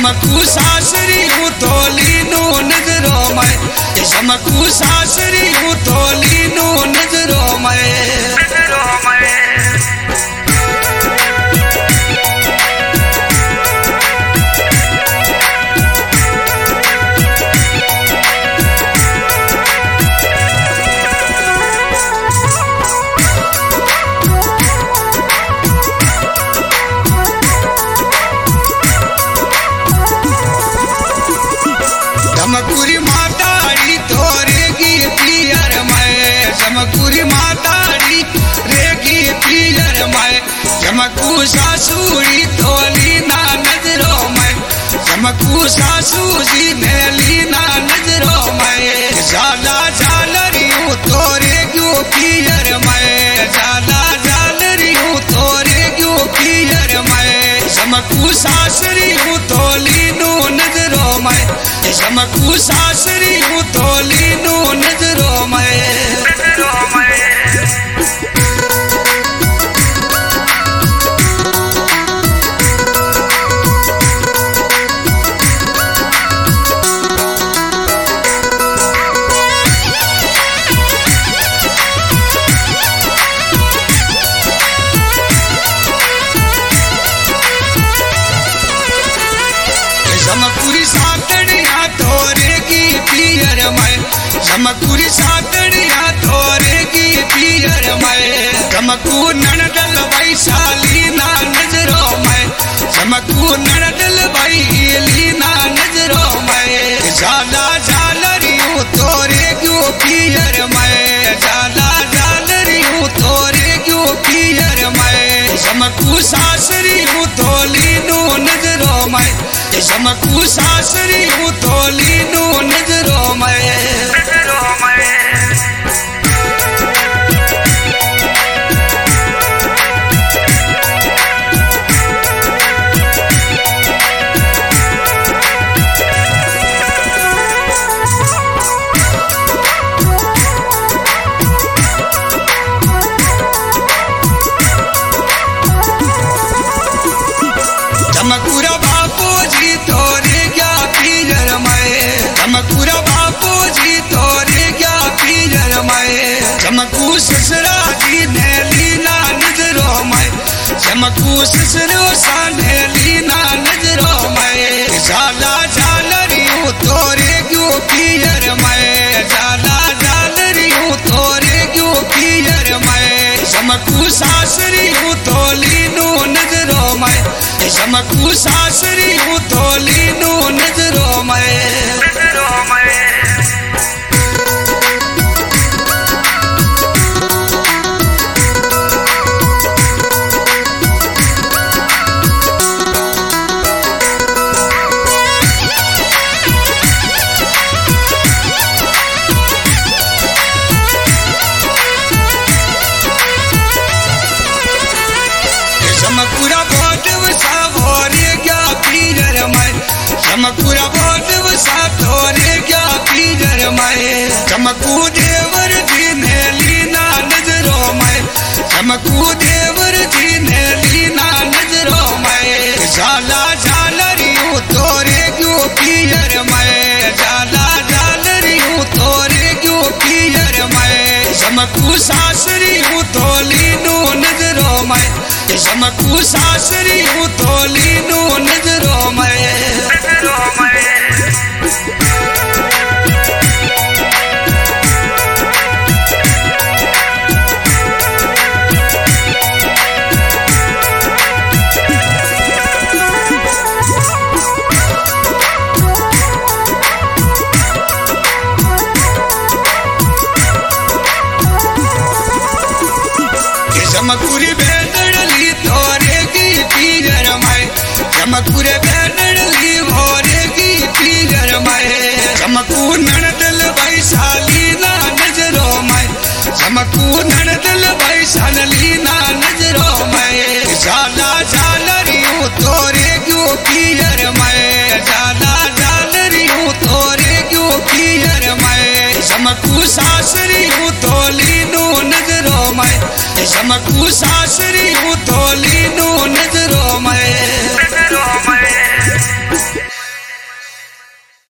चमकू सासरी हूँ थोली नू नजरों में, चमकू सासरी हूँ थोली नू नजरों में। चमकुरी माताड़ी तोरेगी पियर में, चमकुरी माताड़ी रेगी पियर में, चमकू सासुरी तोली ना नजरों में, चमकू सासू जी मेली ना नजरों में। जाला झालरियूं तोरेगी पियर में, जाला झालरियूं तोरेगी पियर में, चमकू सासरी हूँ तोली नू नजरों में, चमकू सासरी हूँ थोली नू नजरों में। चमकुरी सातड़िया तोरेगी पियर में, चमकुरी सातड़िया तोरेगी पियर में, चमकू ननदल वैशाली ना नजरों में, चमकू ननदल वैली ना नजरों में। जाला झालरियूं तोरेगी पियर में, जाला झालरियूं तोरेगी पियर में, चमकू सासरी हूँ थोली नू नजरों में, चमकू सासरी हूँ थोली नू नजरों में। चमकुरा बापू जी तोरे क्या पियर में, चमकुरा बापू जी तोरे क्या पियर में, चमकू ससुरा जी ने लीना नजरों में, चमकू ससुरो सा ने लीना नजरों में। जाला झालरियूं तोरे क्यों पियर में, जाला झालरियूं तोरे क्यों पियर में, चमकू सासरी हूँ थोली नू नजरों में, चमकू सासरी हूँ थोली नू नजरों में। चमकुरा बोटव सा भोरे क्या पियर में, चमकुरा बोटव सा थोरे क्या पियर में, चमकू देवर जी ने लीना नजरों में, चमकू देवर जी ने लीना नजरों में। जाला झालरियूं तोरे क्यों पियर में, जाला झालरियूं तोरे क्यों पियर में, चमकू सासरी हूँ थोली नू नजरों में, चमकू सासरी हूँ थोली नू नजरों में। चमकुरी बेदड़ली तोरे की पियर में, चमकुरे बेदड़ली भोरे की पियर में, चमकू ननदल वैशाली ना नजरों में, चमकू ननदल वैशाली ना नजरों में। जाला झालरियूं तोरे क्यों पियर में, जाला झालरियूं तोरे क्यों पियर में, चमकू सासरी हूँ थोली नू नजरों में, चमकू सासरी हूँ थोली